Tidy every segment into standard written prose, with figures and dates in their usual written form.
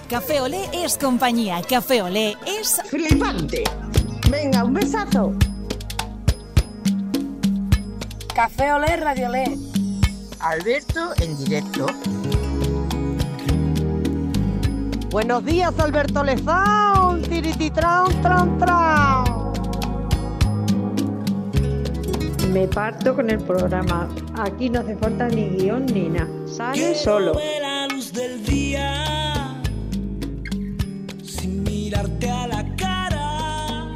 Café Olé es compañía. Café Olé es... ¡flipante! Venga, un besazo. Café Olé, Radio Olé. Alberto en directo. Buenos días, Alberto Lezón. Tirititran, tran, tran. Me parto con el programa. Aquí no hace falta ni guión ni nada. Sale solo. Ver la luz del día sin mirarte a la cara.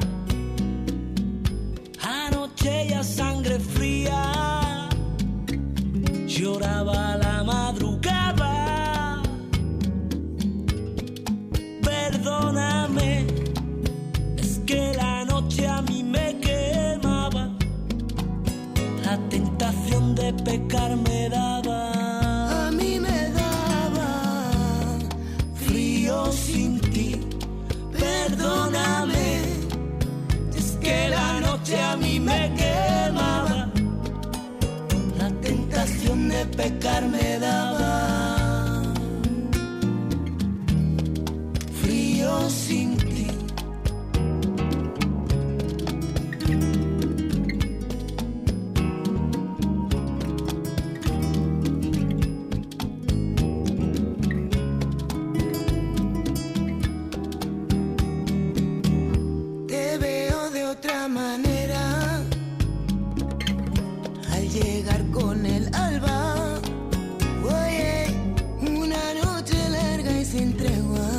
Anoche ya sangre fría lloraba la madrugada. Perdóname, es que la noche a mí me quemaba. La tentación de pecar me daba. A mí me daba frío sin ti. Perdóname, es que la noche a mí me quemaba. La tentación de pecar me daba. Frío sin ti. Te veo de otra manera al llegar con el alba. Oye, una noche larga y sin tregua.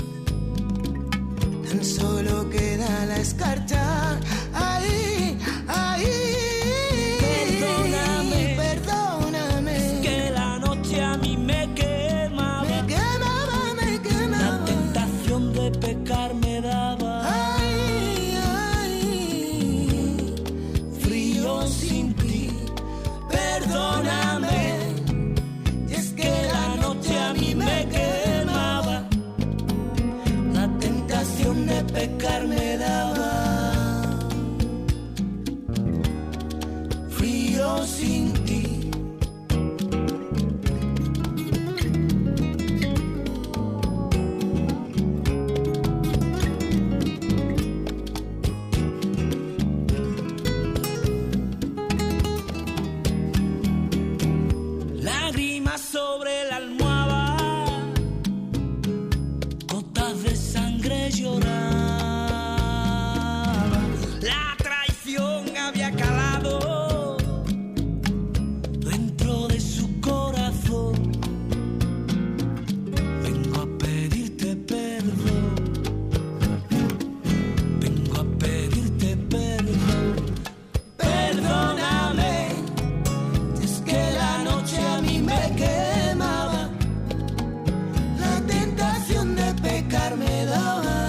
Tan solo queda la escarcha. Ahí, ahí. Perdóname, perdóname. Es que la noche a mí me quemaba. Me quemaba, me quemaba. La tentación de pecar me daba. Ay, ay. Frío sin ti. Perdóname. Y es que la noche a mí me quemaba. La tentación de pecar me daba. Frío sin ti. Lágrimas sobre la almohada, gotas de sangre lloraban. La traición había calado dentro de su corazón. Vengo a pedirte perdón. Vengo a pedirte perdón. Perdóname, es que la noche a mí me quemaba. La tentación de pecar me daba.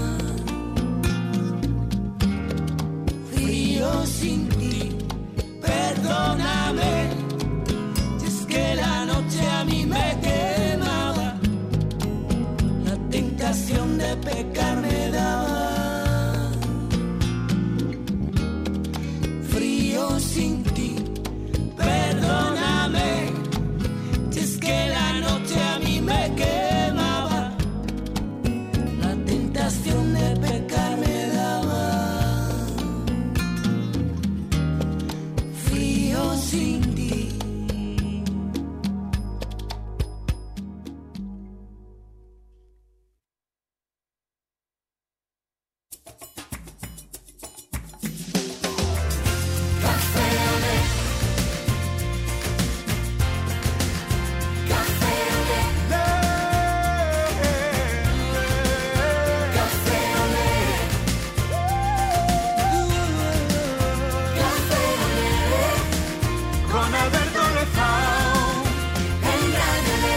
Frío sin ti. Perdóname, es que la noche a mí me quemaba. La tentación de pecar me daba. Frío sin ti. Perdóname, si es que la noche a mí me quemaba. La tentación de pecar me daba. Frío sin ti. Con Alberto Lezón en Radio Olé.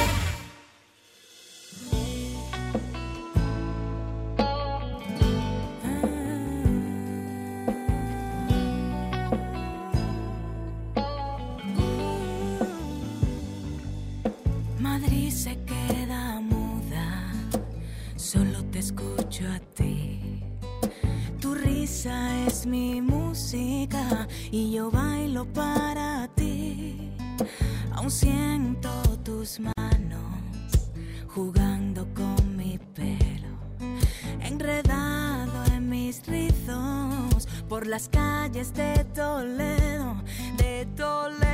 Madrid se queda muda, solo te escucho a ti. Tu risa es mi música y yo bailo para ti. Aún siento tus manos jugando con mi enredado en mis rizos por las calles de Toledo, de Toledo.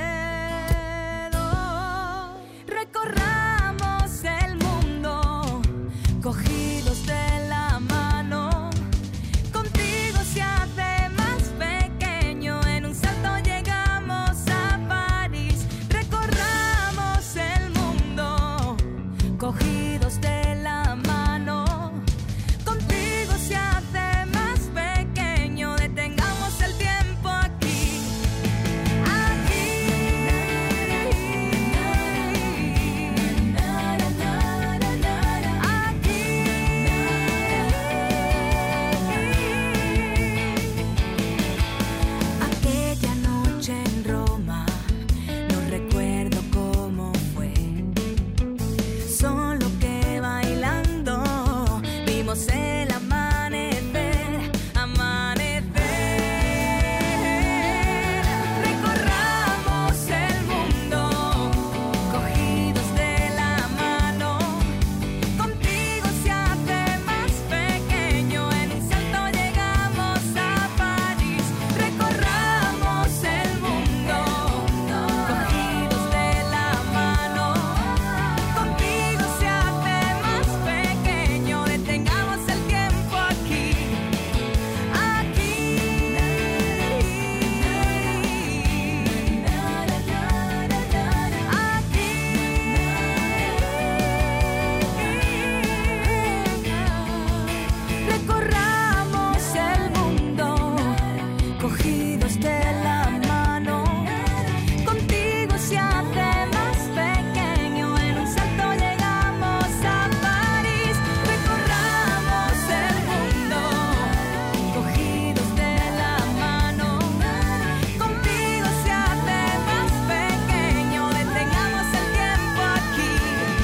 Recorramos el mundo cogidos de la mano. Contigo se hace más pequeño, en un salto llegamos a París. Recorramos el mundo cogidos de la mano. Contigo se hace más pequeño, detengamos el tiempo aquí. Aquella noche en Roma, no recuerdo cómo fue, solo que bailando vimos el amanecer, amanecer. Recorramos el mundo cogidos de la mano. Contigo se hace más pequeño, en un salto llegamos a París. Recorramos el mundo cogidos de la mano. Contigo se hace más pequeño, detengamos el tiempo aquí. Recorramos el mundo cogidos de la mano. Contigo se hace más pequeño, en un salto llegamos a París. Recorramos el mundo cogidos de la mano. Contigo se hace más pequeño, detengamos el tiempo aquí.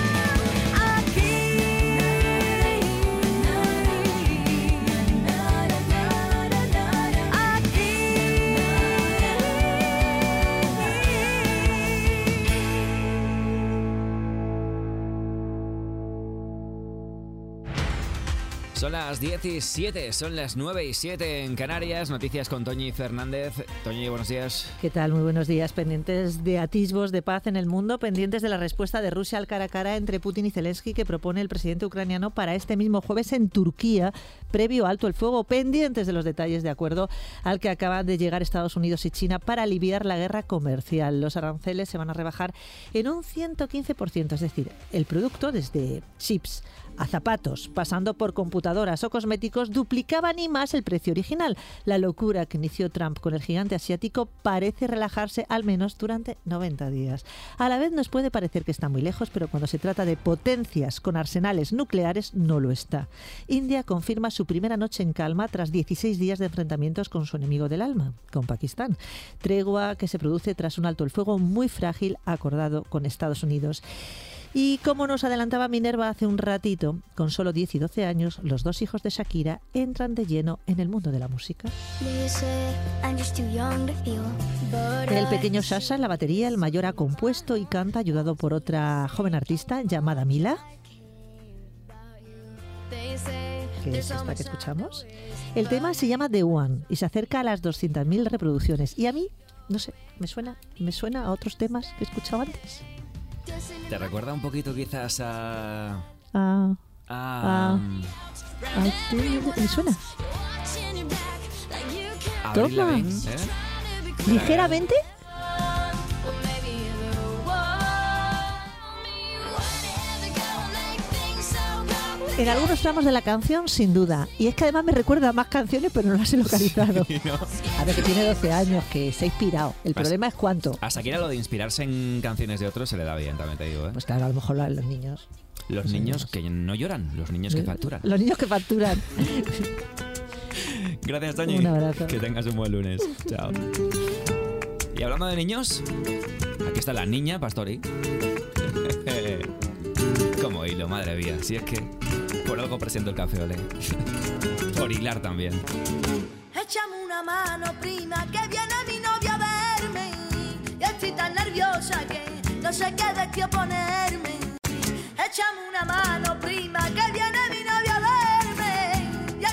Son las 17, son las 9:07 en Canarias. Noticias con Toñi Fernández. Toñi, buenos días. ¿Qué tal? Muy buenos días. Pendientes de atisbos de paz en el mundo, pendientes de la respuesta de Rusia al cara a cara entre Putin y Zelensky que propone el presidente ucraniano para este mismo jueves en Turquía, previo alto el fuego, pendientes de los detalles de acuerdo al que acaban de llegar Estados Unidos y China para aliviar la guerra comercial. Los aranceles se van a rebajar en un 115%, es decir, el producto desde chips a zapatos, pasando por computadoras o cosméticos, duplicaba ni más el precio original. La locura que inició Trump con el gigante asiático parece relajarse al menos durante 90 días. A la vez nos puede parecer que está muy lejos, pero cuando se trata de potencias con arsenales nucleares no lo está. India confirma su primera noche en calma tras 16 días de enfrentamientos con su enemigo del alma, con Pakistán. Tregua que se produce tras un alto el fuego muy frágil acordado con Estados Unidos. Y como nos adelantaba Minerva hace un ratito, con solo 10 y 12 años, los dos hijos de Shakira entran de lleno en el mundo de la música. El pequeño Sasha en la batería, el mayor ha compuesto y canta ayudado por otra joven artista llamada Mila, que es esta que escuchamos. El tema se llama The One y se acerca a las 200.000 reproducciones. Y a mí, no sé, me suena a otros temas que he escuchado antes. ¿Te recuerda un poquito quizás a... ¿Me suena? Avril Lavigne, ¿Ligeramente? En algunos tramos de la canción, sin duda. Y es que además me recuerda a más canciones, pero no las he localizado. Sí, ¿no? A ver, que tiene 12 años, que se ha inspirado. El problema es cuánto. A Shakira lo de inspirarse en canciones de otros se le da bien, también te digo, ¿eh? Pues claro, a lo mejor a los niños. Los niños que no lloran, los niños que facturan. Los niños que facturan. Gracias, Toñi. Un abrazo. Que tengas un buen lunes. Chao. Y hablando de niños, aquí está la niña Pastori. Como hilo, madre mía. Si es que por algo presento el Café Olé. Por hilar también. Échame una mano, prima, que viene mi novia a verme. Y estoy tan nerviosa que no sé qué vestido ponerme. Échame una mano, prima, que viene mi novia a verme. Y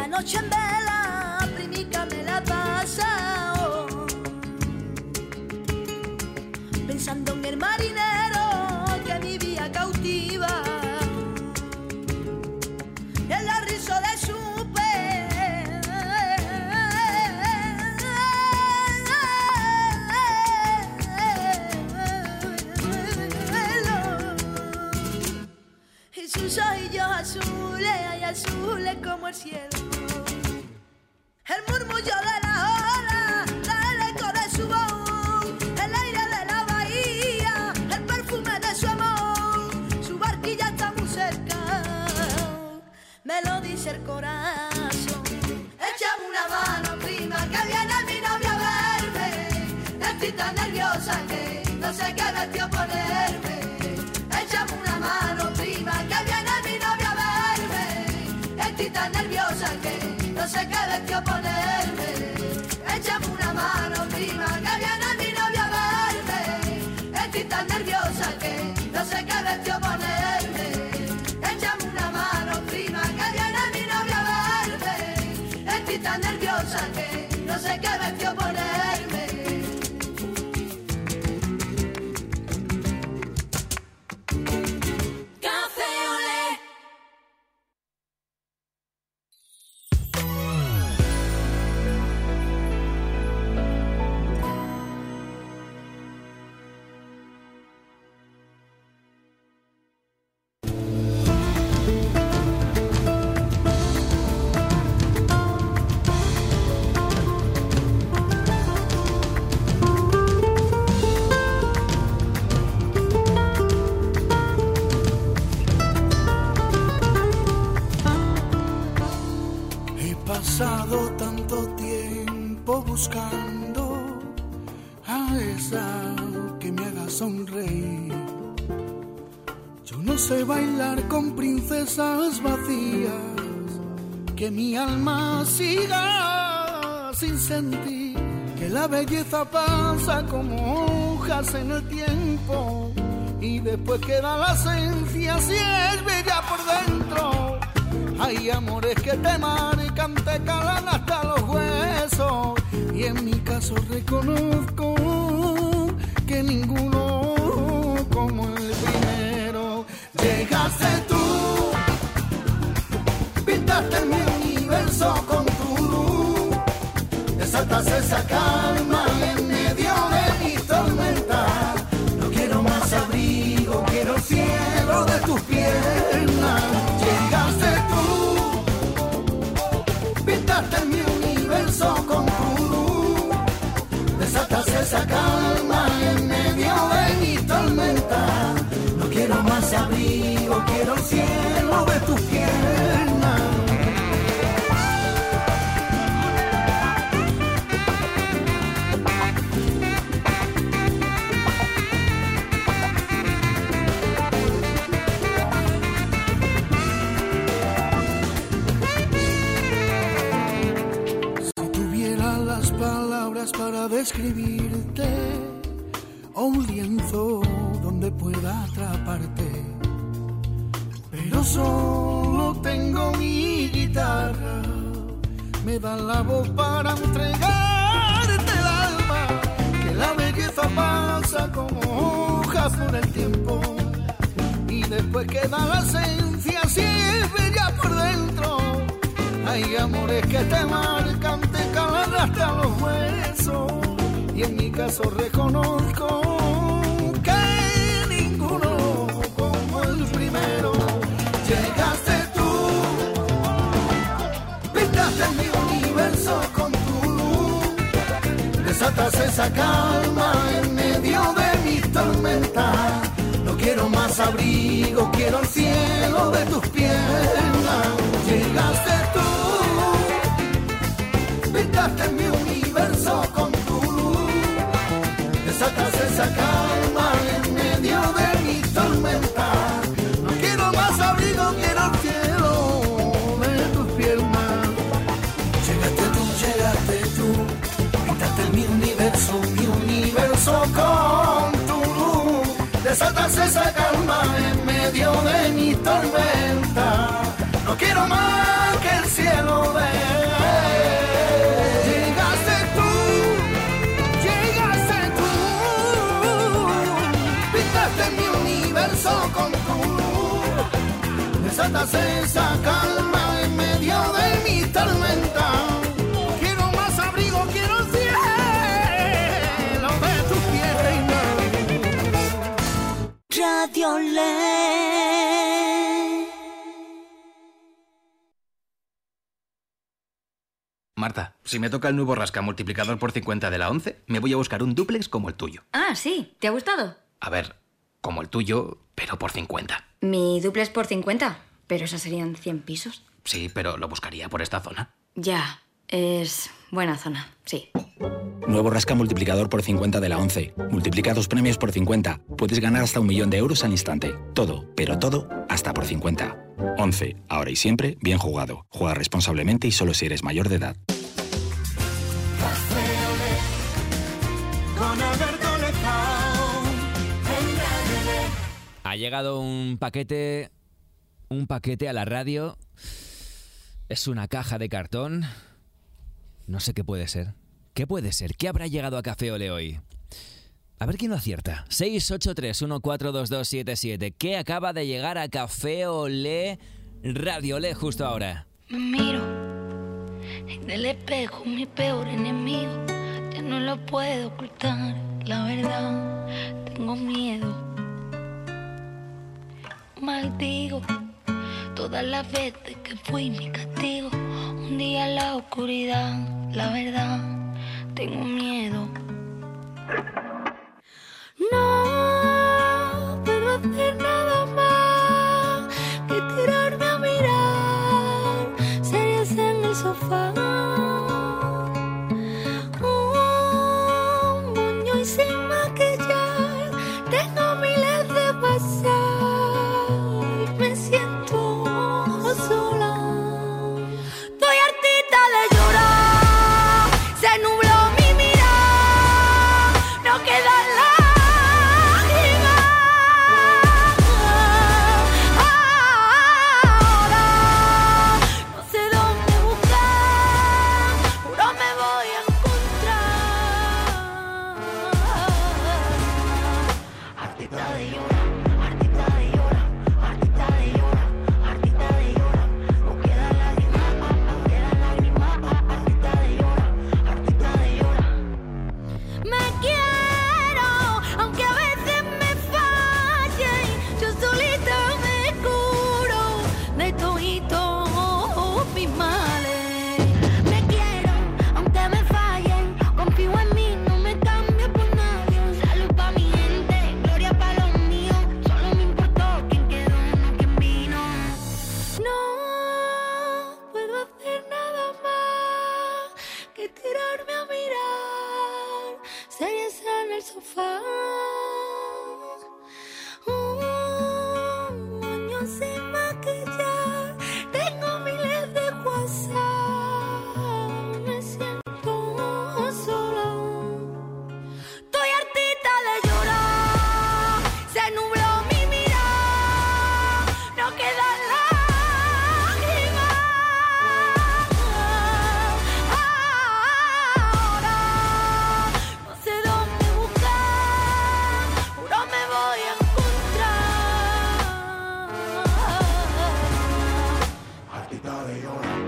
la noche en vela, primica me la pasa, pensando en el marinero que vivía cautiva, y en la risa de su y sus ojillos azules, ay, azules como el cielo, el murmullo de la ola, el eco de su voz, el aire de la bahía, el perfume de su amor, su barquilla está muy cerca, me lo dice el corazón. Échame una mano, prima, que viene mi novia a verme, estoy tan nerviosa que no sé qué vestido ponerme. Échame una mano, prima, que viene mi novia a verme, estoy tan nerviosa que no sé qué vestido ponerme. Échame una mano, prima, que viene mi novia a verme, estoy tan nerviosa que no sé qué vestido ponerme. Échame una mano, prima, que viene mi novia a verme, estoy tan nerviosa que no sé qué vestido ponerme. Pasado tanto tiempo buscando a esa que me haga sonreír. Yo no sé bailar con princesas vacías, que mi alma siga sin sentir, que la belleza pasa como hojas en el tiempo y después queda la esencia si es bella por dentro. Hay amores que te marcan, te calan hasta los huesos, y en mi caso reconozco que ninguno como el primero. Llegaste tú, pintaste mi universo con tu luz, desatas esa calma en medio de mi tormenta. No quiero más abrigo, quiero el cielo de tus piernas. Llegaste tú, pintaste mi universo con tu luz, desatas esa calma en medio de mi tormenta. No quiero más abrigo, quiero el cielo de tus piernas. Para describirte, o un lienzo donde pueda atraparte, pero solo tengo mi guitarra, me da la voz para entregarte el alma, que la belleza pasa como hojas por el tiempo y después queda la esencia si es bella por dentro. Hay amores que te marcan, te calan hasta los huesos, y en mi caso reconozco que ninguno como el primero. Llegaste tú, pintaste mi universo con tu luz, desatas esa calma en medio de mi tormenta. No quiero más abrigo, quiero el cielo de tus piernas. Llegaste tú, pintaste mi universo con tu luz, desatas esa calma en medio de mi tormenta. No quiero más abrigo, quiero el cielo de tus piernas. Llegaste tú, pintaste mi universo con tu luz, desatas esa calma en medio de mi tormenta. No quiero más que el cielo de tratas esa calma en medio de mi tormenta. Quiero más abrigo, quiero cielo de tu tierra y mar. Radio Le. Marta, si me toca el nuevo rasca multiplicador por 50 de la 11, me voy a buscar un dúplex como el tuyo. Ah, sí. ¿Te ha gustado? A ver, como el tuyo, pero por 50. Mi dúplex por 50. Pero esos serían 100 pisos. Sí, pero lo buscaría por esta zona. Ya, es buena zona, sí. Nuevo rasca multiplicador por 50 de la 11. Multiplica 2 premios por 50. Puedes ganar hasta 1.000.000 de euros al instante. Todo, pero todo, hasta por 50. 11. Ahora y siempre, bien jugado. Juega responsablemente y solo si eres mayor de edad. Con Alberto Lezao. Ha llegado un paquete a la radio. Es una caja de cartón. No sé qué puede ser. ¿Qué puede ser? ¿Qué habrá llegado a Café Olé hoy? A ver quién lo acierta. 683-142277. ¿Qué acaba de llegar a Café Olé Radio Olé justo ahora? Me miro en el espejo, mi peor enemigo. Ya no lo puedo ocultar, la verdad. Tengo miedo. Maldigo todas las veces que fui mi castigo. Un día en la oscuridad, la verdad. Tengo miedo. No puedo hacer nada más que tirarme a mirar series en el sofá. Un moño y sin maquillar. Tengo miles de WhatsApp y me siento sola. Estoy hartita de llorar. Se nubló mi mirada. No queda lágrimas. Ahora no sé dónde buscar. Juro me voy a encontrar. Hartita de llorar, hartita de llorar, hartita de llorar, hartita de llorar. No queda lágrimas, no queda lágrimas. Hartita de llorar, hartita de llorar. Me quiero, aunque a veces me falle. Yo solita me curo de toditos mis males. Me quiero, aunque me fallen. Confío en mí, no me cambio por nadie. Salud pa' mi gente, gloria pa' los míos. Solo me importó quién quedó, no quién vino. No puedo hacer nada más que tirarme a mirar series en el sofá. Un moño sin maquillar. Tengo miles de WhatsApp. Me siento sola. Estoy hartita de llorar. Se nubló mi mirada. No queda lágrimas. Ahora no sé dónde buscar. Juro me voy a encontrar. Hartita de llorar.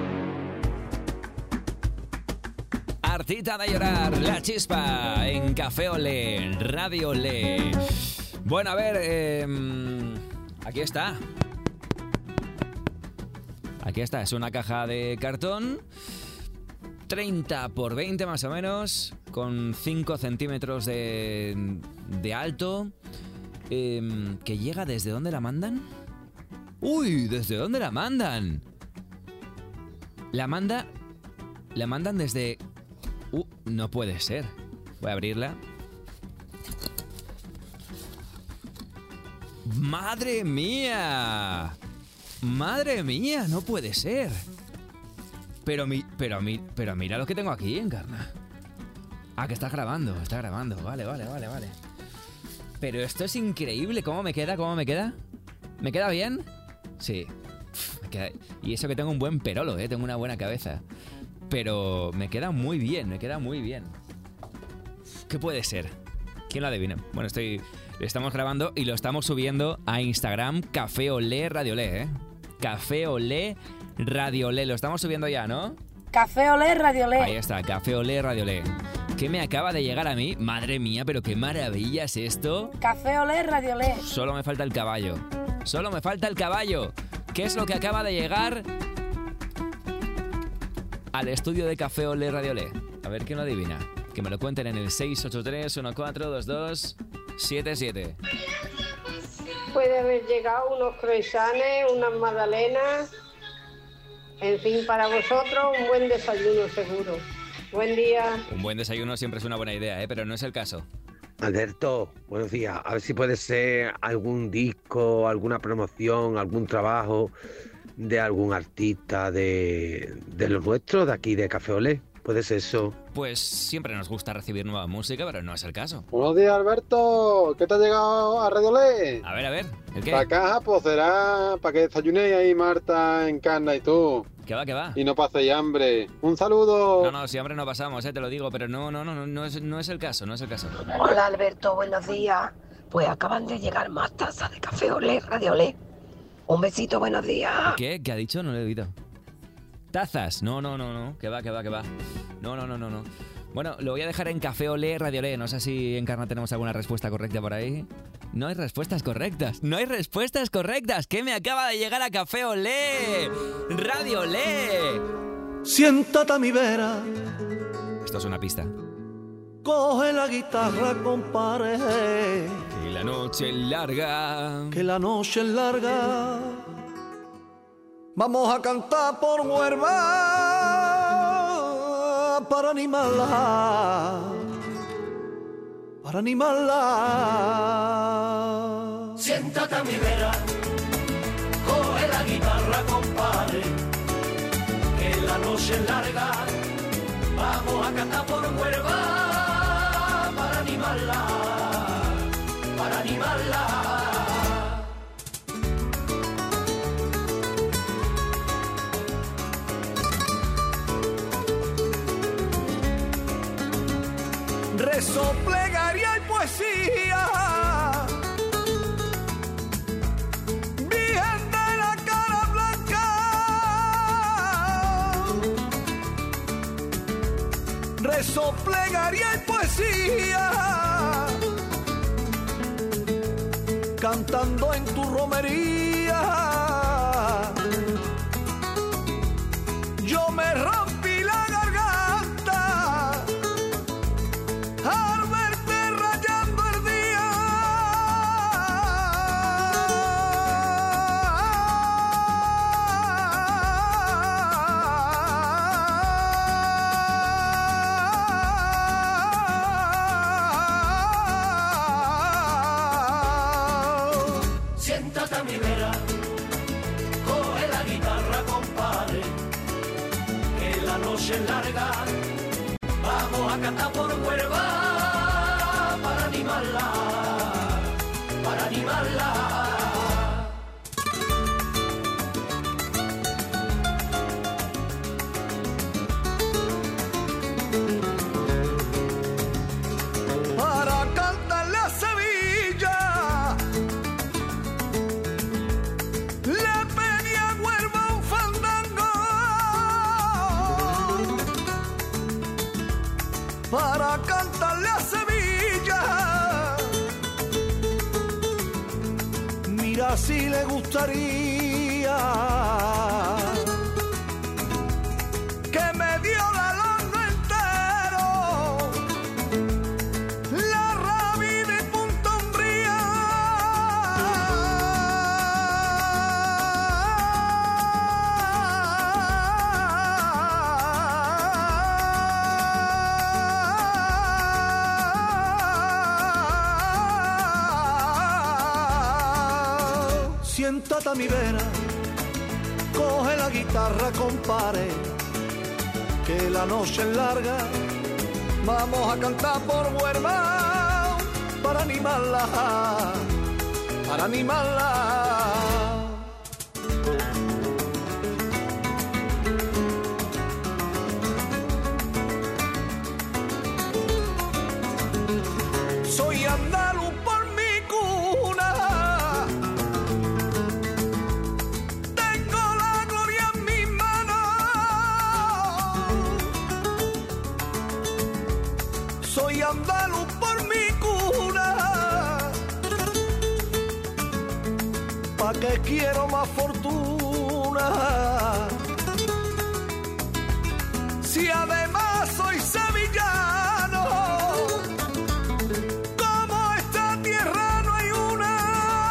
Hartita de llorar, La Chispa en Café Olé, Radio Olé. Bueno, a ver, aquí está. Aquí está, es una caja de cartón, 30 por 20 más o menos, con 5 centímetros de alto, que llega ¿desde dónde la mandan? ¡Uy! ¿Desde dónde la mandan? La mandan desde... no puede ser. Voy a abrirla. ¡Madre mía! ¡Madre mía! No puede ser. Pero mira lo que tengo aquí, Encarna. Ah, que está grabando. Vale. Pero esto es increíble. ¿Cómo me queda? ¿Me queda bien? Sí. Y eso que tengo un buen perolo, tengo una buena cabeza. Pero me queda muy bien. ¿Qué puede ser? ¿Quién lo adivina? Bueno, lo estamos grabando y lo estamos subiendo a Instagram, Café Olé Radio Olé, Café Olé Radio Olé. Lo estamos subiendo ya, ¿no? Café Olé Radio Olé. Ahí está, Café Olé Radio Olé. ¿Qué me acaba de llegar a mí? Madre mía, pero qué maravilla es esto. Café Olé Radio Olé. Solo me falta el caballo. Solo me falta el caballo. ¿Qué es lo que acaba de llegar al estudio de Café Olé Radio Olé? A ver quién lo adivina. Que me lo cuenten en el 683-1422-77. Puede haber llegado unos croissants, unas magdalenas. En fin, para vosotros un buen desayuno seguro. Buen día. Un buen desayuno siempre es una buena idea, pero no es el caso. Alberto, buenos días. A ver si puede ser algún disco, alguna promoción, algún trabajo de algún artista de los nuestros, de aquí de Café Olé. ¿Puede ser eso? Pues siempre nos gusta recibir nueva música, pero no es el caso. Buenos días, Alberto. ¿Qué te ha llegado a Radio Olé? A ver, ¿el qué? La caja pues será para que desayunéis ahí Marta, Encarna y tú. ¿Qué va? Y no paséis hambre. ¡Un saludo! No, si hambre no pasamos, te lo digo, pero no es el caso, no es el caso. Hola, Alberto, buenos días. Pues acaban de llegar más tazas de Café Olé, Radio Olé. Un besito, buenos días. ¿Qué? ¿Qué ha dicho? No lo he oído. ¿Tazas? No. Que va. No. Bueno, lo voy a dejar en Café Olé, Radio Olé. No sé si, Encarna, tenemos alguna respuesta correcta por ahí. No hay respuestas correctas. ¿Qué me acaba de llegar a Café Olé? Radio Olé. Siéntate a mi vera. Esto es una pista. Coge la guitarra, compadre. Que la noche es larga. Vamos a cantar por Huelva para animarla. Siéntate a mi vera, coge la guitarra, compadre, que la noche es larga. Vamos a cantar por Huelva para animarla. Rezo, plegaria y poesía, Virgen de la cara blanca. Rezo, plegaria y poesía, cantando en tu romería. Yo me rompí la garganta al verte rayando el día. Siéntate a mi vera, coge la guitarra, compadre, que la noche es larga. Vamos a cantar por Huelva para animarla. Para cantarle a Sevilla, le pedí a Huelva un fandango. Para cantarle a Sevilla, mira si le gustaría que me dio la longa entero, la rabia y Punta Umbría. Siéntate a mi vera, coge la guitarra, compadre, que la noche es larga. Vamos a cantar por Huelva para animarla. Soy andaluz por mi cuna, tengo soy andaluz por mi cuna. ¿Pa' qué quiero más fortuna? Si además soy sevillano, como esta tierra no hay una.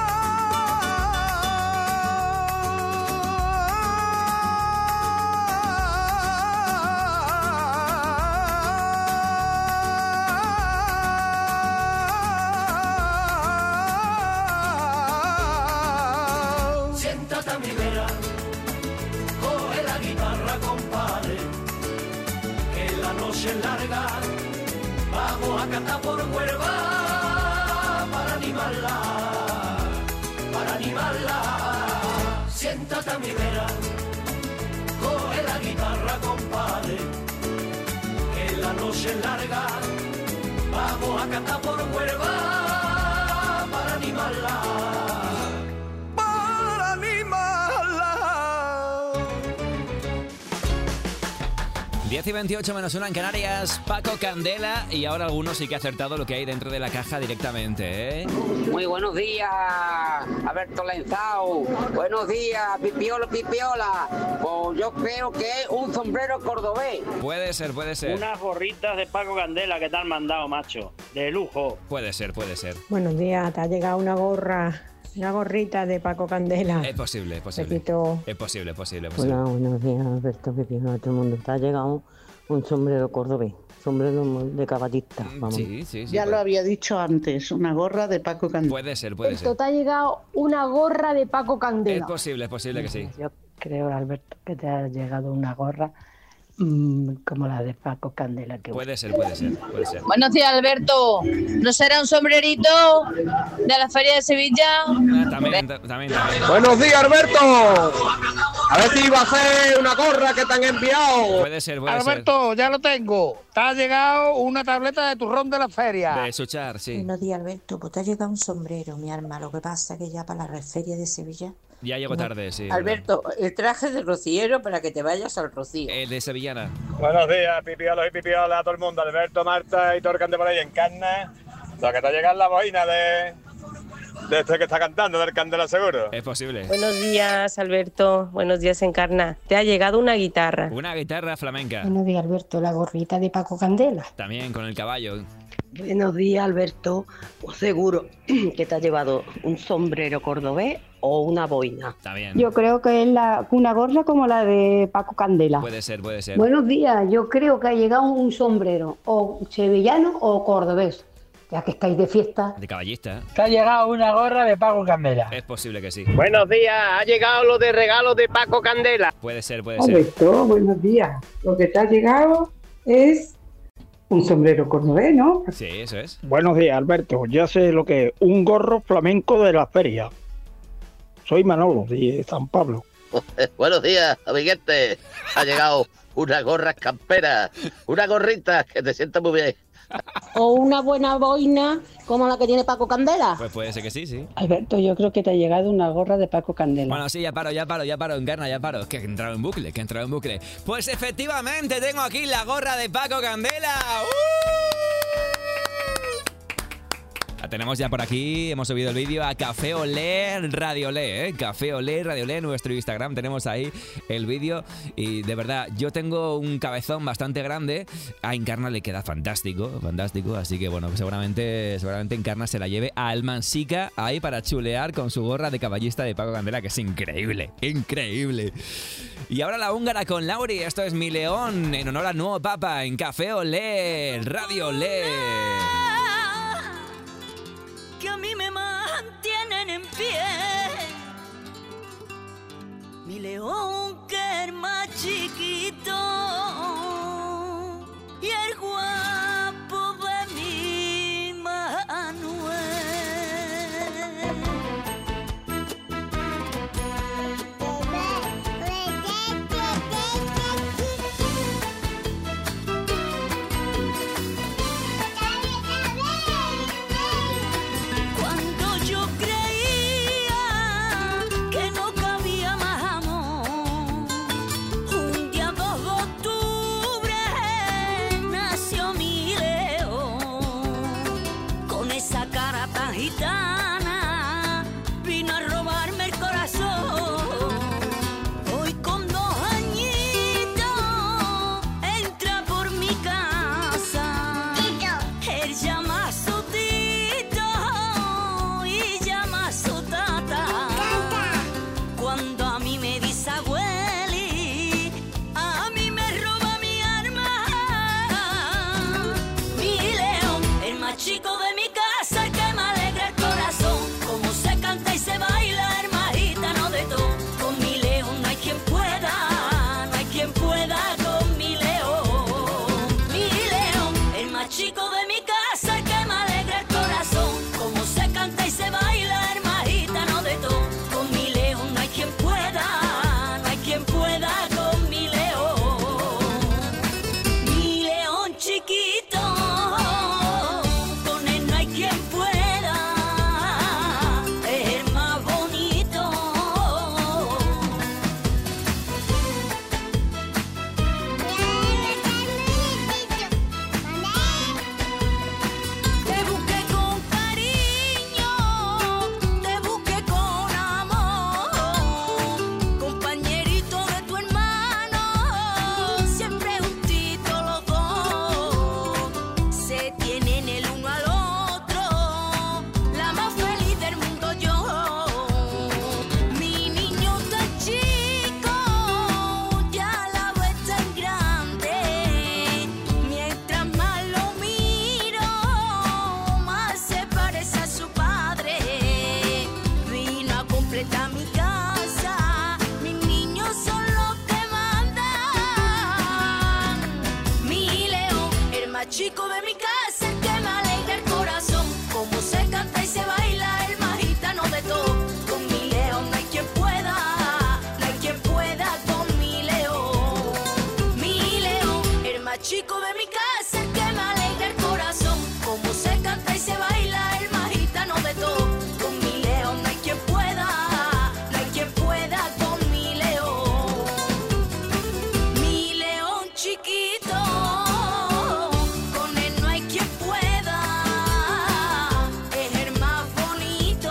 Siéntate a mi vera, coge la guitarra, compadre, que la noche es larga, vamos a cantar por Huelva para animarla, para animarla. Siéntate a mi vera, coge la guitarra, compadre, que la noche es larga, vamos a cantar por Huelva para animarla. 10:28 menos 1 en Canarias, Paco Candela, y ahora algunos sí que ha acertado lo que hay dentro de la caja directamente, ¿eh? Muy buenos días, Alberto Lenzao. Buenos días, Pipiola, Pipiola. Pues yo creo que es un sombrero cordobés. Puede ser, puede ser. Unas gorritas de Paco Candela que te han mandado, macho. De lujo. Puede ser, puede ser. Buenos días, te ha llegado una gorrita de Paco Candela. Es posible, es posible. Repito. Es posible, es posible, es posible. Hola, buenos días, Alberto, Pipiola, a todo el mundo. Te ha llegado un sombrero cordobés, sombrero de caballista, vamos. Sí, sí, sí. Ya lo había dicho antes, una gorra de Paco Candela. Puede ser, puede Esto ser. te ha llegado una gorra de Paco Candela. Es posible que sí. Yo creo, Alberto, que te ha llegado una gorra como la de Paco Candela. Puede ser, puede ser, puede ser. Buenos días, Alberto. ¿No será un sombrerito de la Feria de Sevilla? También. Buenos días, Alberto. A ver si va a ser una gorra que te han enviado. Puede ser, puede Alberto, ya lo tengo. Te ha llegado una tableta de turrón de la feria. ser. De Suchar, sí. Buenos días, Alberto. Pues te ha llegado un sombrero, mi alma. Lo que pasa que ya para la feria de Sevilla. Ya llegó tarde, sí. Alberto, el traje de rociero para que te vayas al rocío. El de Sevillana. Buenos días, pipiolos y pipiolas a todo el mundo. Alberto, Marta y todo el que ande por ahí en Canna. Lo que te ha llegado es la boina de este que está cantando, del Candela seguro. Es posible. Buenos días, Alberto. Buenos días, Encarna. Te ha llegado una guitarra. Una guitarra flamenca. Buenos días, Alberto. La gorrita de Paco Candela. También con el caballo. Buenos días, Alberto. Seguro que te ha llevado un sombrero cordobés o una boina. También. Yo creo que es una gorra como la de Paco Candela. Puede ser, puede ser. Buenos días. Yo creo que ha llegado un sombrero o sevillano o cordobés. Ya que estáis de fiesta. De caballista. Te ha llegado una gorra de Paco Candela. Es posible que sí. Buenos días, ha llegado lo de regalo de Paco Candela. Puede ser, puede ser. Alberto, buenos días. Lo que te ha llegado es un sombrero cordobés, ¿no? Sí, eso es. Buenos días, Alberto. Ya sé lo que es un gorro flamenco de la feria. Soy Manolo, de San Pablo. Buenos días, amiguete. Ha llegado una gorra campera, una gorrita que te sienta muy bien. O una buena boina como la que tiene Paco Candela. Pues puede ser que sí, sí. Alberto, yo creo que te ha llegado una gorra de Paco Candela. Bueno, sí, ya paro, Encarna, ya paro. Que he entrado en bucle, Pues efectivamente tengo aquí la gorra de Paco Candela. La tenemos ya por aquí, hemos subido el vídeo a Café Olé Radio Olé, Café Olé Radio Olé, nuestro Instagram, tenemos ahí el vídeo y de verdad, yo tengo un cabezón bastante grande, a Encarna le queda fantástico, así que bueno, seguramente Encarna se la lleve a Almansica ahí para chulear con su gorra de caballista de Paco Candela, que es increíble. Y ahora la húngara con Lauri, esto es Mi León, en honor al nuevo Papa, en Café Olé Radio Olé. Que a mí me mantienen en pie. Mi león que es más chiquito y el guapo de mi Manuel. Cuando yo creía que no cabía más amor, un día dos más chico de mi casa, el que me alegra el corazón. Como se canta y se baila, el más gitano de todo. Con mi león no hay quien pueda, no hay quien pueda con mi león. Mi león, el más chico de mi casa, el que me alegra el corazón. Como se canta y se baila, el más gitano de todo. Con mi león no hay quien pueda, no hay quien pueda con mi león. Mi león chiquito, con él no hay quien pueda, es el más bonito.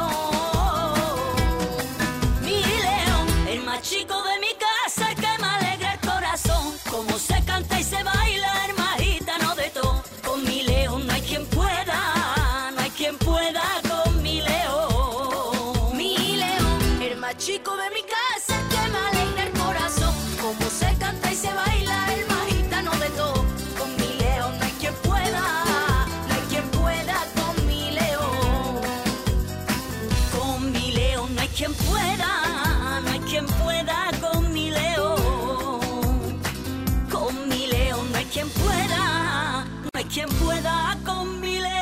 Mi león, el más chico de mi casa, el que me alegra el corazón. Como se canta y se baila, el más gitano de todo. Con mi león no hay quien pueda, no hay quien pueda con mi león. Mi león, el más chico de mi casa, el que me alegra el corazón. Como se canta y se baila, el más gitano de todo. Con mi león no hay quien pueda, no hay quien pueda con mi león. Con mi león no hay quien pueda, no hay quien pueda con mi león. Con mi león no hay quien pueda, no hay quien pueda con mi león.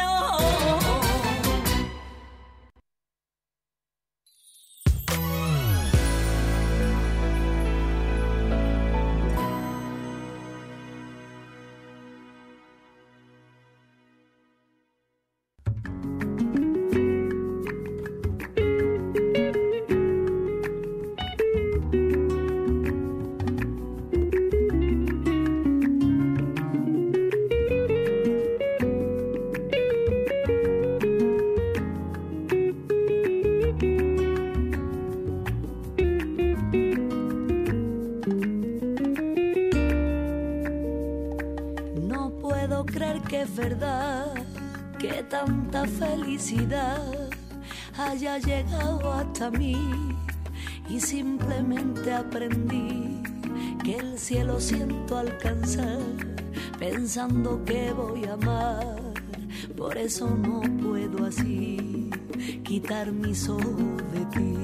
No puedo creer que es verdad que tanta felicidad haya llegado hasta mí y simplemente aprendí que el cielo siento alcanzar pensando que voy a amar. Por eso no puedo así quitar mis ojos de ti.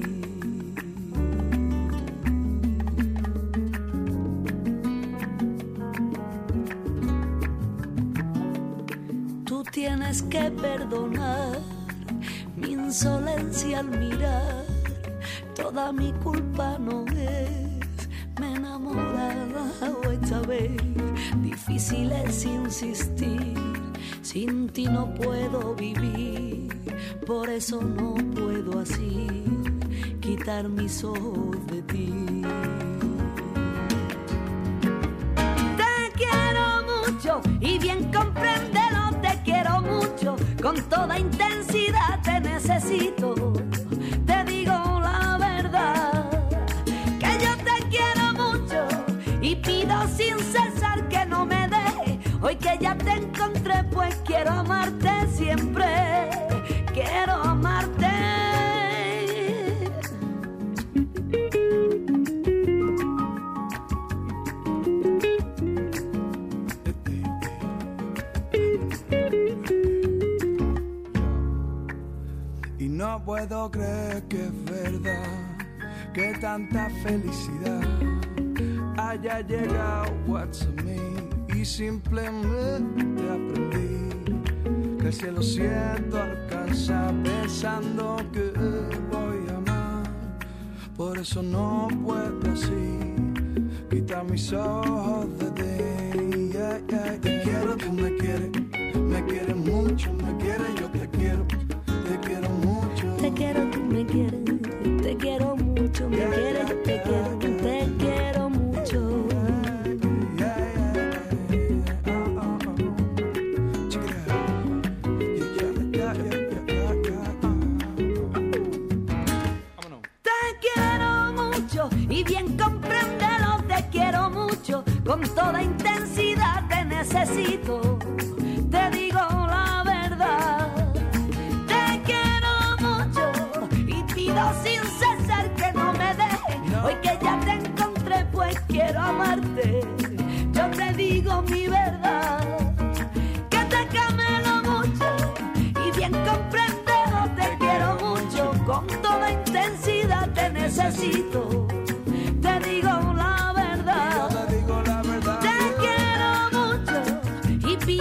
Tú tienes que perdonar mi insolencia al mirar. Toda mi culpa no es, me he enamorado esta vez. Difícil es insistir, sin ti no puedo vivir. Por eso no puedo así quitar mis ojos de ti. Te quiero mucho y bien compréndelo, te quiero mucho, con toda intensidad te necesito. Te digo la verdad, que yo te quiero mucho y pido sin cesar que no me dejes. Hoy que ya te encontré, pues quiero amarte siempre, quiero amarte. Y no puedo creer que es verdad que tanta felicidad haya llegado a mí y simplemente aprendí que el cielo siento alcanza pensando que voy a amar. Por eso no puedo así quitar mis ojos de ti. Yeah, yeah. Te quiero, tú me quieres mucho, me quieres, yo te quiero mucho. Te quiero, tú me quieres, te quiero mucho, me quieres, yo te quiero mucho. Te quiero mucho y bien compréndelo, te quiero mucho, con toda intensidad te necesito. Te digo la verdad, te quiero mucho y pido sin cesar que no me dejes. Hoy que ya te encontré, pues quiero amarte. Yo te digo mi verdad, que te camelo mucho y bien compréndelo, te quiero mucho, con toda intensidad te necesito. Te digo la verdad, te quiero mucho y pido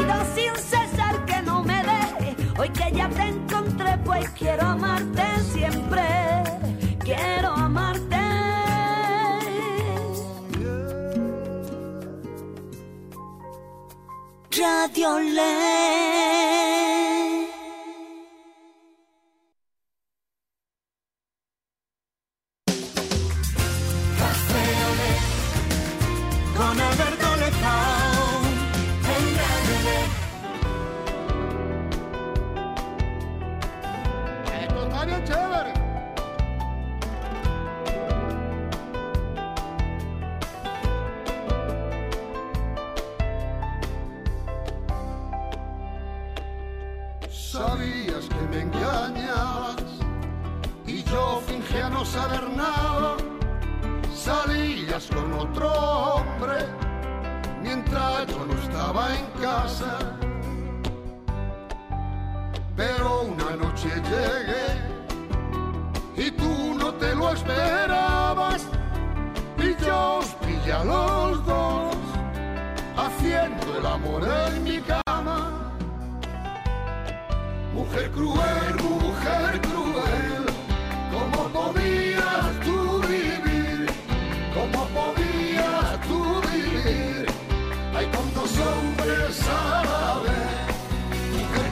Hoy que ya te encontré, pues quiero amarte siempre. Quiero amarte. Radio Le. Con Alberto Lezao en Radio Le. Esto está bien chévere. Sabías que me engañabas y yo fingía no saber nada. Salías con otro hombre mientras yo no estaba en casa. Pero una noche llegué y tú no te lo esperabas y yo os pillé a los dos haciendo el amor en mi cama. Mujer cruel, ¿cómo podías tú vivir? ¿Cómo podías tú vivir? Hay con dos hombres a la vez. Mujer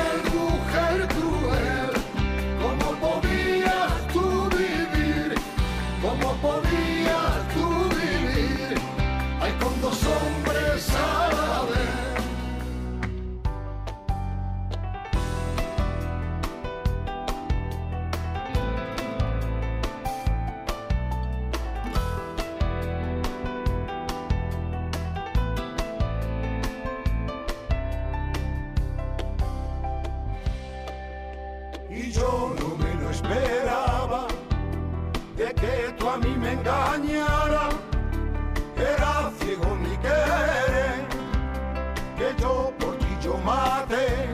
cruel, ¿cómo podías tú vivir? ¿Cómo podías tú vivir? Hay con dos hombres a la vez. Y yo no me lo esperaba, de que tú a mí me engañara. Era ciego mi querer, que yo por ti yo maté.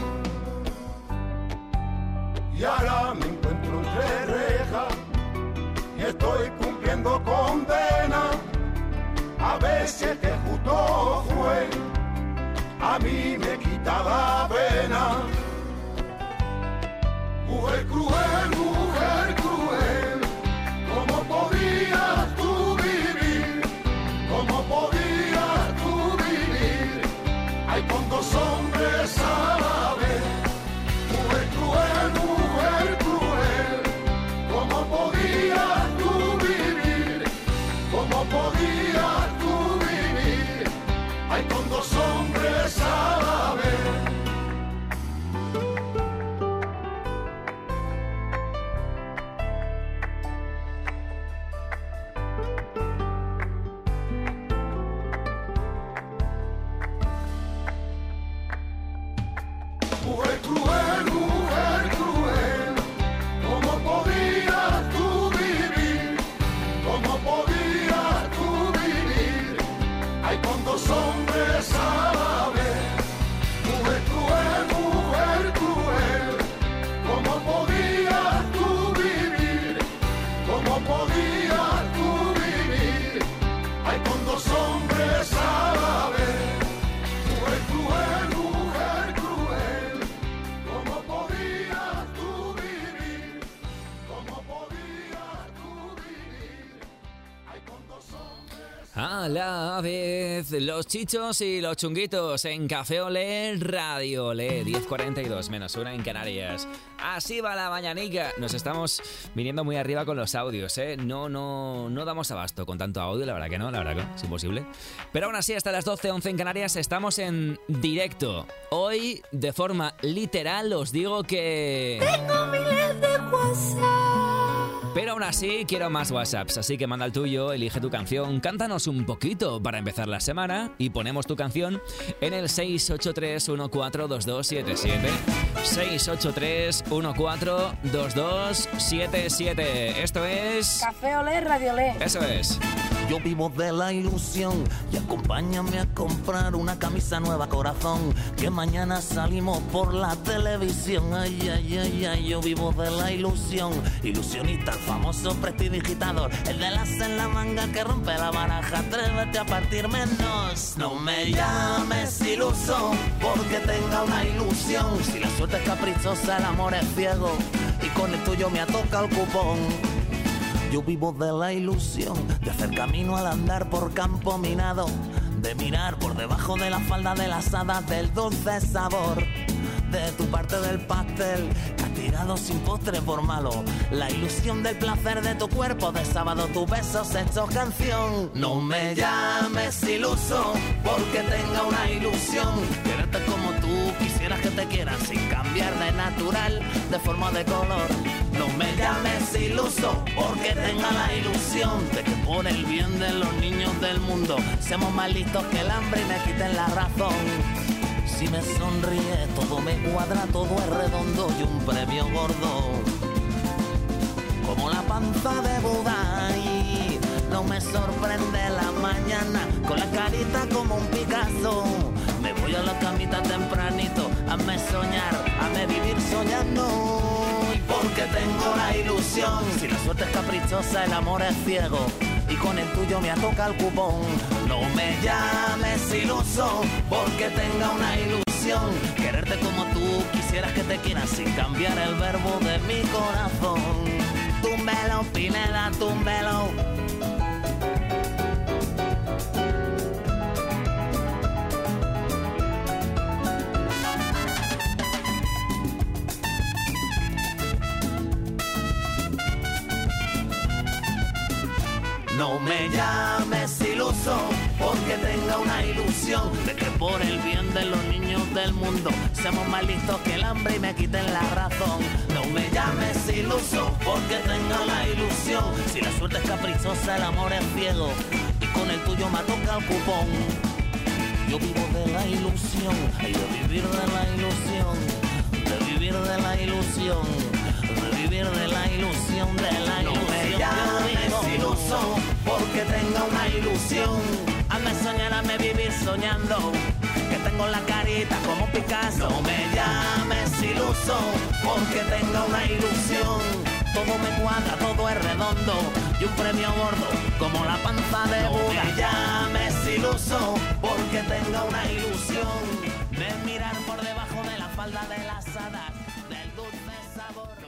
Y ahora me encuentro entre rejas y estoy cumpliendo condena. A veces que justo fue, a mí me quita la pena. Mujer cruel, ¿cómo podías tú vivir? ¿Cómo podías tú vivir? Hay con dos hombres a la vez. Mujer cruel, ¿cómo podías tú vivir? ¿Cómo podías tú vivir? Hay con dos hombres a la vez. Mujer cruel, ¿cómo podías tú vivir? ¿Cómo podías tú vivir? Hay con dos hombres a la vez. Mujer cruel, ¿cómo podías tú vivir? ¿Cómo podías tú vivir? Hay con dos hombres a la vez. Mujer cruel, ¿cómo podías tú vivir? ¿Cómo podías tú vivir? Hay con dos hombres. A la vez, los chichos y los chunguitos en Café Olé, Radio Olé, 10:42 menos 1 en Canarias. Así va la mañanica. Nos estamos viniendo muy arriba con los audios, ¿eh? No damos abasto con tanto audio, la verdad que no, es imposible. Pero aún así, hasta las 12:11 en Canarias estamos en directo. Hoy, de forma literal, os digo que... Tengo miles de WhatsApp. Pero aún así quiero más WhatsApps, así que manda el tuyo, elige tu canción, cántanos un poquito para empezar la semana y ponemos tu canción en el 683142277. 683142277. Esto es... Café Olé, Radio Olé. Eso es. Yo vivo de la ilusión y acompáñame a comprar una camisa nueva, corazón, que mañana salimos por la televisión. Ay, ay, ay, ay, yo vivo de la ilusión. Ilusionista, el famoso prestidigitador, el de las en la manga que rompe la baraja. Atrévete a partir menos. No me llames iluso porque tenga una ilusión. Si la suerte es caprichosa, el amor es ciego y con el tuyo me atoca el cupón. Yo vivo de la ilusión de hacer camino al andar por campo minado, de mirar por debajo de la falda de las hadas del dulce sabor de tu parte del pastel, castigado sin postre por malo. La ilusión del placer de tu cuerpo de sábado, tus besos hechos canción. No me llames iluso porque tenga una ilusión. Quererte como tú quisieras que te quieran, sin cambiar de natural, de forma, de color. No me llames iluso porque tenga la ilusión de que por el bien de los niños del mundo seamos más listos que el hambre y me quiten la razón. Si me sonríe, todo me cuadra, todo es redondo y un premio gordo, como la panza de Buda. Y no me sorprende la mañana con la carita como un Picasso. Me voy a la camita tempranito, hazme soñar, hazme vivir soñando. Porque tengo la ilusión. Si la suerte es caprichosa, el amor es ciego y con el tuyo me atoca el cupón. No me llames iluso porque tenga una ilusión. Quererte como tú quisieras que te quieran, sin cambiar el verbo de mi corazón. Túmbelo, Pineda, túmbelo. No me llames iluso porque tenga una ilusión de que por el bien de los niños del mundo seamos más listos que el hambre y me quiten la razón. No me llames iluso porque tenga la ilusión. Si la suerte es caprichosa, el amor es ciego y con el tuyo me toca el cupón. Yo vivo de la ilusión, y de vivir de la ilusión, de vivir de la ilusión, de vivir de la ilusión, de la ilusión. No me llames iluso porque tenga una ilusión. Hazme soñar, hazme vivir soñando, que tengo la carita como Picasso. No me llames iluso porque tenga una ilusión. Todo me cuadra, todo es redondo y un premio gordo como la panza de Buda. No me llames iluso porque tenga una ilusión de mirar por debajo de la falda de las hadas del dulce sabor. No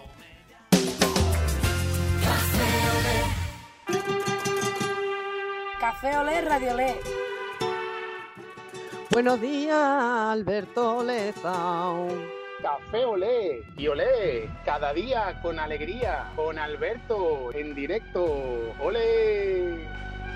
me Café Olé, Radio Olé. Buenos días, Alberto Lezao. Café Olé y Olé, cada día con alegría, con Alberto en directo. Olé.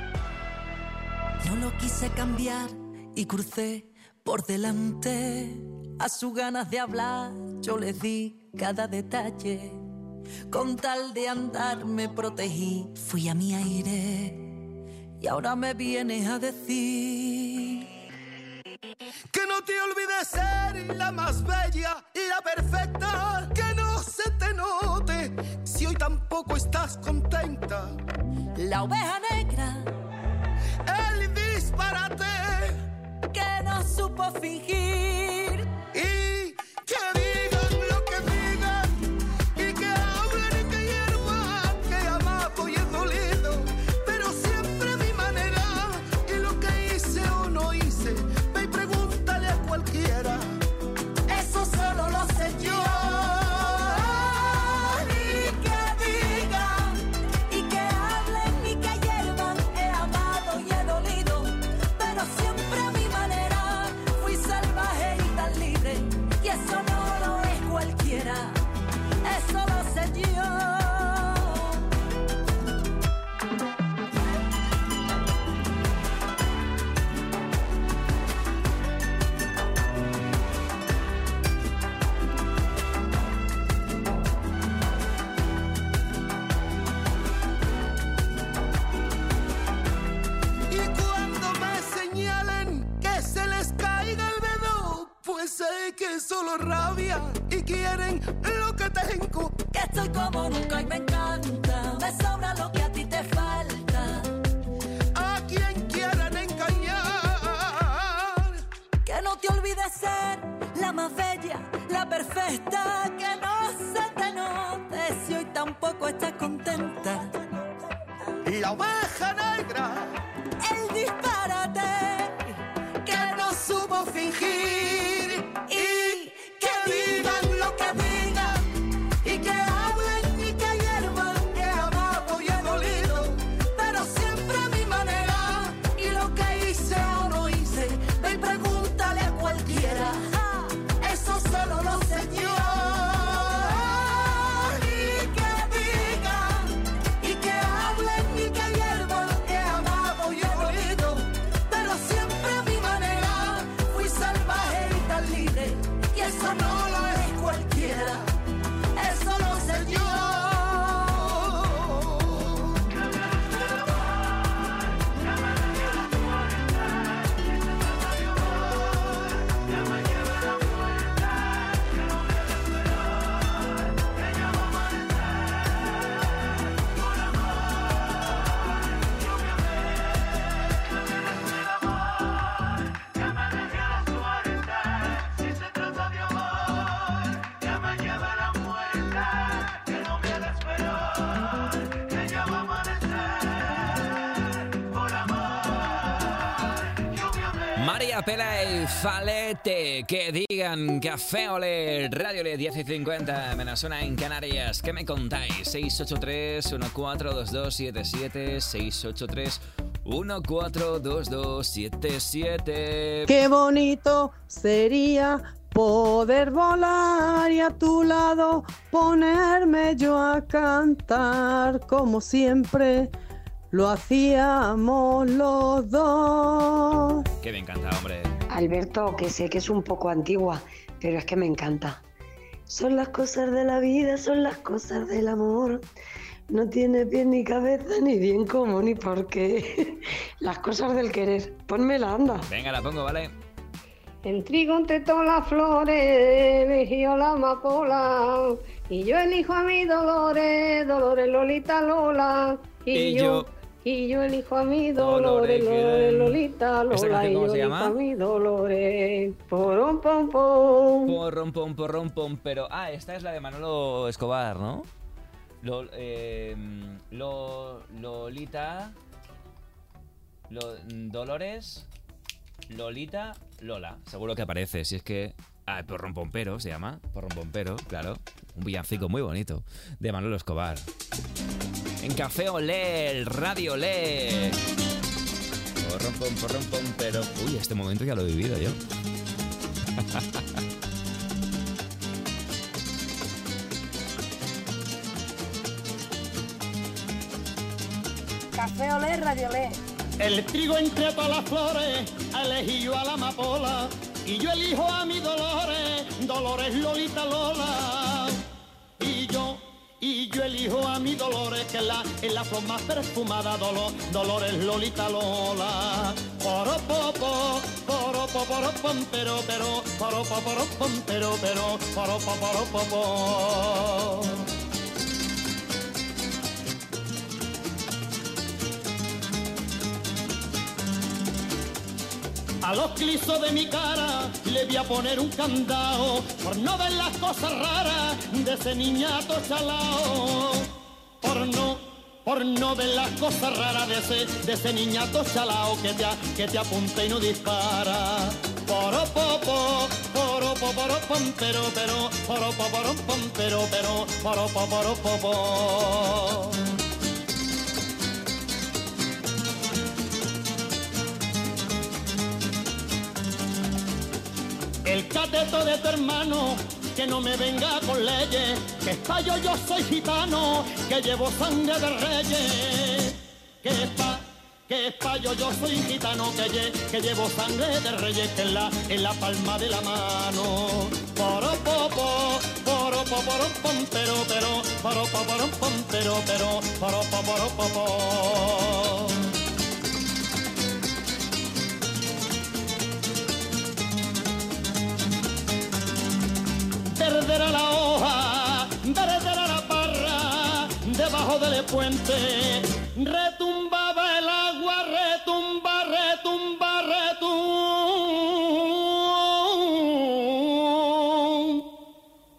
Yo lo quise cambiar y crucé por delante. A sus ganas de hablar yo le di cada detalle. Con tal de andar me protegí, fui a mi aire. Y ahora me vienes a decir que no te olvides ser la más bella, la perfecta, que no se te note si hoy tampoco estás contenta. La oveja negra, el disparate que no supo fingir. Y que digan lo que digan, y que hablen y que hiervan, que amado y he dolido, pero siempre a mi manera. Y lo que hice o no hice, ve y pregúntale a cualquiera. Eso solo lo sé yo. Y que digan, y que hablen y que hiervan, he amado y he dolido, pero siempre a mi manera. Fui salvaje y tan libre, y eso no lo es cualquiera. Eso lo sé yo. Y cuando me señalen que se les caiga el dedo, pues sé que solo rabia y quieren lo que tengo. Que estoy como nunca y me encanta, me sobra lo que a ti te falta. te olvides ser la más bella, la perfecta, que no se te note si hoy tampoco estás contenta. La oveja negra, el disparate, que no supo fingir y que digan lo que digan y que hablen y que hiervan, que amado y he dolido, pero siempre a mi manera, y lo que hice o no hice, ve y pregúntale a cualquiera, eso solo lo sé yo. Y que digan y que hablen y que hiervan, que amado y he dolido, pero siempre a mi manera, fui salvaje y tan libre, y eso no lo es cualquiera, eso lo sé yo. María Pela y Falete, que digan Café Olé, Radio Olé 10:50, Venezuela en Canarias. ¿Qué me contáis? 683-142277, 683-142277. Qué bonito sería poder volar y a tu lado ponerme yo a cantar como siempre lo hacíamos los dos. Que me encanta, hombre. Alberto, que sé que es un poco antigua, pero es que me encanta. Son las cosas de la vida, son las cosas del amor. No tiene pie ni cabeza, ni bien cómo, ni por qué. Las cosas del querer. Pónmela, anda. Venga, la pongo, ¿vale? En trigo entre todas las flores, eligió la amapola. Y yo elijo a mi Dolores, Dolores Lolita Lola. Y yo elijo a mi Dolores, Dolores Lolita Lola. Y yo elijo a mi Dolores. Porrom pom pom. Porrom pom, porrom pom. Pero, esta es la de Manolo Escobar, ¿no? Lolita. Dolores. Lolita, Lola. Seguro que aparece, si es que... Porrom Pompero se llama. Porrom Pompero, claro. Un villancico muy bonito de Manolo Escobar. En Café Olé, Radio Olé. Porrom Pompero. Uy, este momento ya lo he vivido yo. Café Olé, Radio Olé. El trigo entre todas las flores ha elegido a la amapola y yo elijo a mi Dolores, Dolores Lolita Lola. Y yo elijo a mi Dolores, que es la flor más perfumada, Dolores Lolita Lola. Poropopo, poropoporopom, pero, poropoporopom, pero, poropoporopopo. A los clisos de mi cara le voy a poner un candado por no ver las cosas raras de ese niñato chalao. Por no ver las cosas raras de ese niñato chalao que te apunta y no dispara. Poropopo, poropoporopom, pero, poropoporopom, pero, poropoporopopo. El cateto de tu hermano, que no me venga con leyes, que espayo yo soy gitano, que llevo sangre de reyes. Que espayo yo soy gitano, que llevo sangre de reyes, que en la palma de la mano. Poropopo, poropoporopom, pero, poropoporopom, pero, poropoporopopo. Verdera la hoja, verdera la parra, debajo del puente, retumbaba el agua, retumba, retumba, retumba.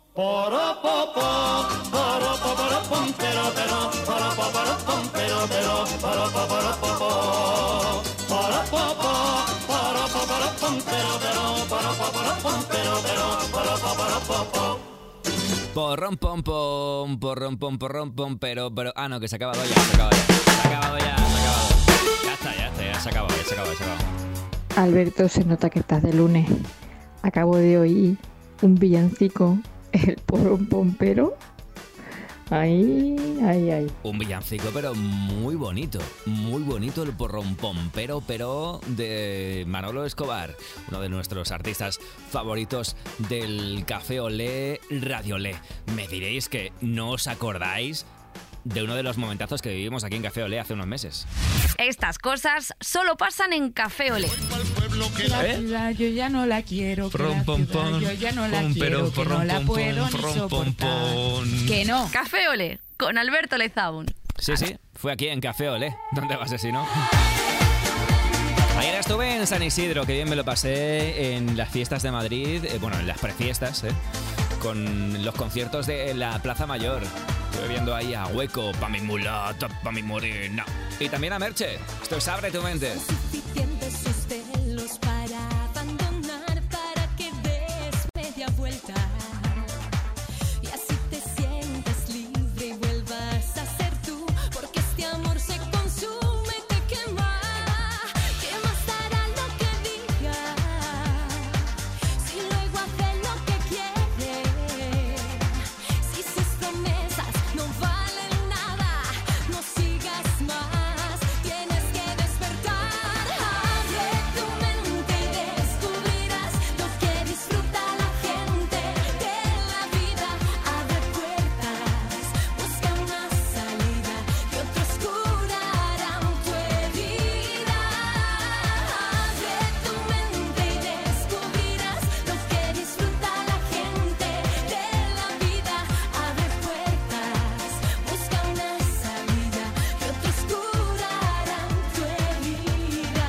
Porrón pom pom, porrón pom porrón pom, pero ah no, que se ha acabado ya, se ha acabado. Ya se ha acabado. Alberto, se nota que estás de lunes. Acabo de oír un villancico, el porrón pompero. Ay. Un villancico, pero muy bonito el porrón pompero, pero de Manolo Escobar, uno de nuestros artistas favoritos del Café Olé, Radio Olé. Me diréis que no os acordáis de uno de los momentazos que vivimos aquí en Café Olé hace unos meses. Estas cosas solo pasan en Café Olé. La ciudad yo ya no la quiero, que la ciudad yo ya no la quiero, que no la puedo ni soportar. Que no. Café Olé, con Alberto Lezaun. Sí, fue aquí en Café Olé. ¿Dónde vas, si no? Ayer estuve en San Isidro, que bien me lo pasé en las fiestas de Madrid, en las prefiestas, con los conciertos de la Plaza Mayor. Estuve viendo ahí a Hueco, pa' mi mulata, pa' mi morena. Y también a Merche. Esto es Abre tu mente. Suficientes sus celos para abandonar, para que des media vuelta. Y así te sientes libre y vuelvas a ser tú, porque este amor se consume y te quema. ¿Qué más dará lo que diga? Si luego hace lo que quiere. Si sus promesas no valen nada, no sigas más. Tienes que despertar. Abre tu mente y descubrirás lo que disfruta la gente de la vida. Abre puertas, busca una salida y otros curarán tu herida. Abre tu mente y descubrirás lo que disfruta la gente de la vida. Abre puertas, busca una salida y otros curarán tu herida.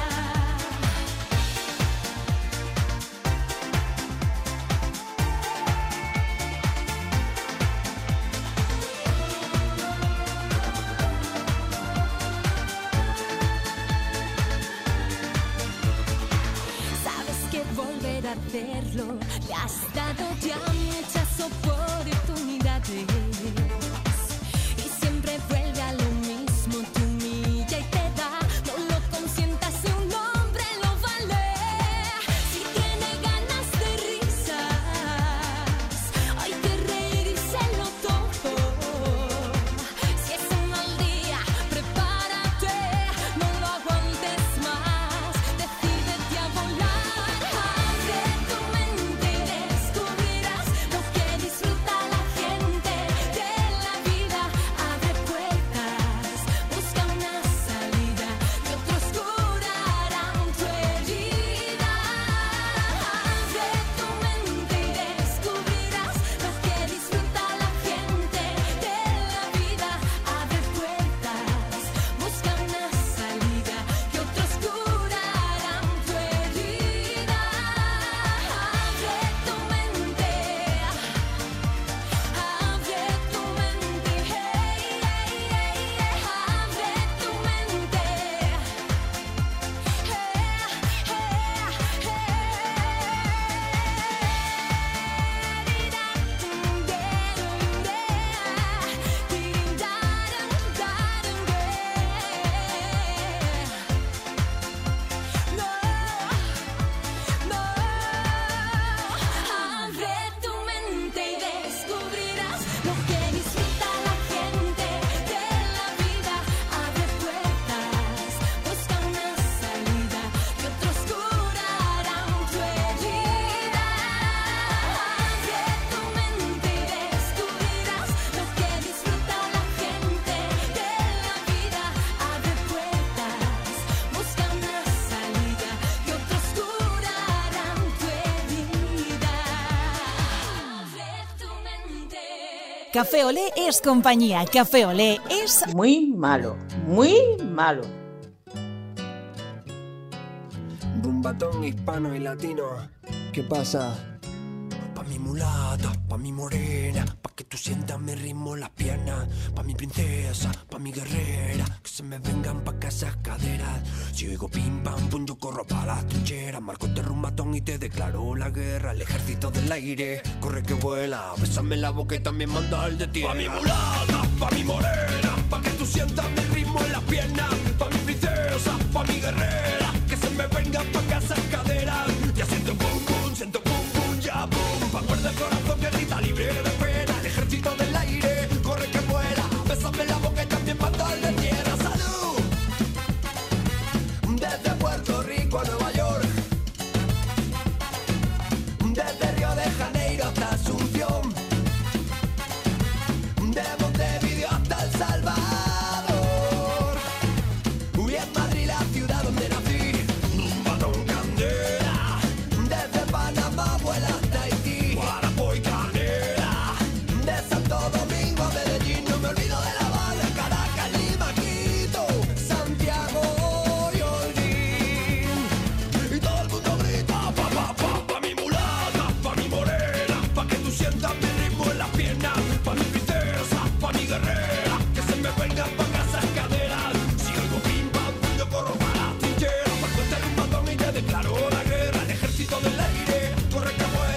Sabes que volver a hacerlo le has dado ya muchas oportunidades y siempre vuelve a lo mismo, te humilla y te da. No lo consientas, si un hombre lo vale. Si tiene ganas de risas, hay que reírselo todo. Si es un mal día, prepárate, no lo aguantes más, decídete a volar. Abre tu mente y descubrirás lo que disfruta la gente de la vida. Abre puertas, busca una salida y otros curarán tu herida. Abre tu mente y descubrirás lo que disfruta la gente de la vida. Abre puertas, busca una salida y otros curarán tu herida. Abre tu mente, abre tu mente y descubrirás lo que disfruta la gente de la vida. Abre puertas, busca una salida y otros curarán tu herida. Abre tu mente y descubrirás lo que disfruta la gente de la vida. Abre puertas, busca una salida y otros curarán tu herida. Abre tu mente. Café Olé es compañía. Café Olé es Muy malo, muy malo. Rumbatón hispano y latino. ¿Qué pasa? Pa' mi mulata, pa' mi morena, pa' que tú sientas mi ritmo en las piernas, pa' mi princesa, pa' mi guerrera, que se me vengan pa' acá esas caderas. Si oigo pim pam pum yo corro pa' las trincheras, marco este rumbatón y te declaro la guerra. El ejército del aire, corre que vuela, bésame la boca y también manda al de tierra. Pa' mi mulata, pa' mi morena, pa' que tú sientas mi ritmo en las piernas, pa' mi princesa, pa' mi guerrera, que se me vengan pa' acá esas caderas. Ya siento pum pum, ya pum, pa' guardar el corazón que grita libre de pena. El ejército del aire, corre que vuela, bésame la boca y también manda al de tierra. ¡Salud! Desde Puerto Rico a Nueva York, desde Río de Janeiro hasta